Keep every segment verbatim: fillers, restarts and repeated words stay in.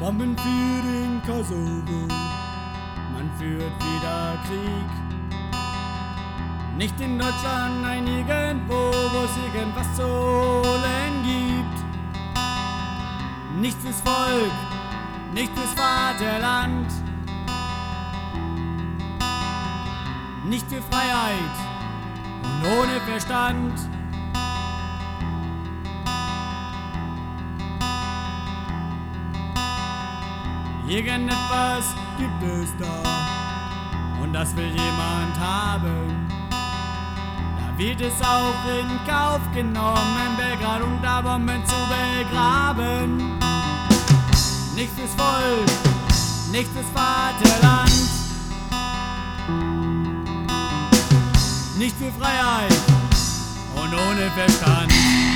Bomben für den Kosovo, man führt wieder Krieg. Nicht in Deutschland, nein irgendwo, wo es irgendwas zu holen gibt. Nichts fürs Volk, nichts fürs Vaterland. Nicht für Freiheit und ohne Verstand. Irgendetwas gibt es da und das will jemand haben. Da wird es auch in Kauf genommen, Belgrad unter Bomben zu begraben. Nicht fürs Volk, nicht fürs Vaterland. Nicht für Freiheit und ohne Verstand.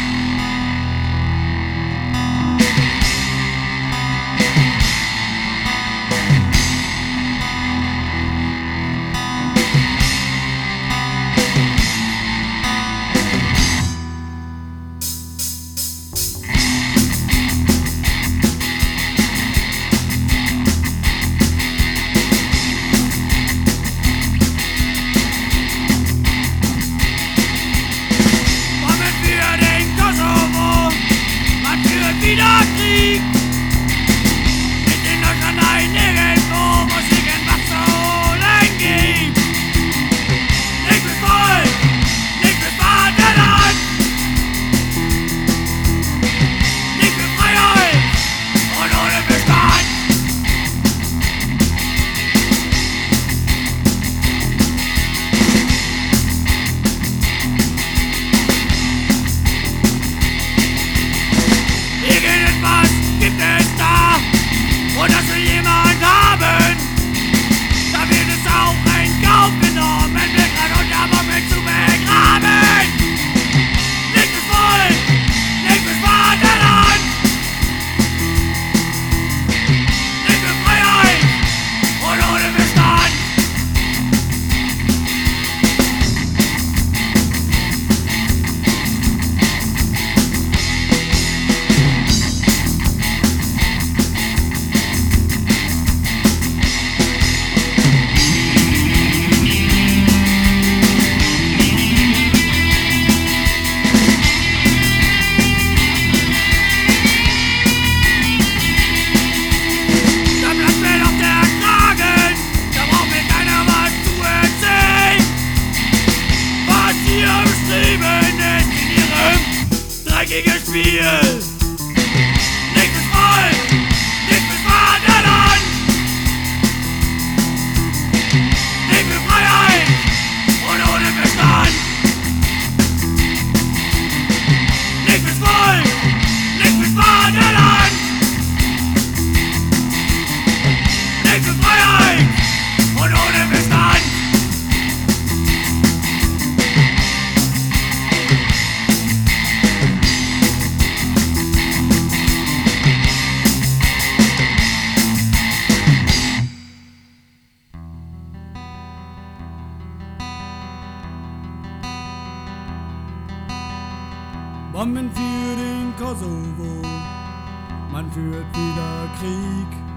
Wieder Krieg! Nicht in Deutschland, nein, nirgendwo, wo es irgendwas zu holen gibt. Nicht fürs Volk, nicht fürs Vaterland. Nicht für Freiheit und ohne Bestand. Irgendetwas gibt es da und das will jemand haben. Da wird es auch in Kauf genommen, Belgrad unter Bomben zu begraben. Nicht fürs Volk, nicht fürs Vaterland. Nicht für Freiheit und ohne Bestand. Dreckiges Spiel! Nicht fürs Volk, nicht fürs Vaterland! Nicht für Freiheit und ohne Verstand! Nicht fürs Volk, nicht fürs Vaterland! Nicht für Freiheit und ohne Verstand! Bomben für den Kosovo, man führt wieder Krieg.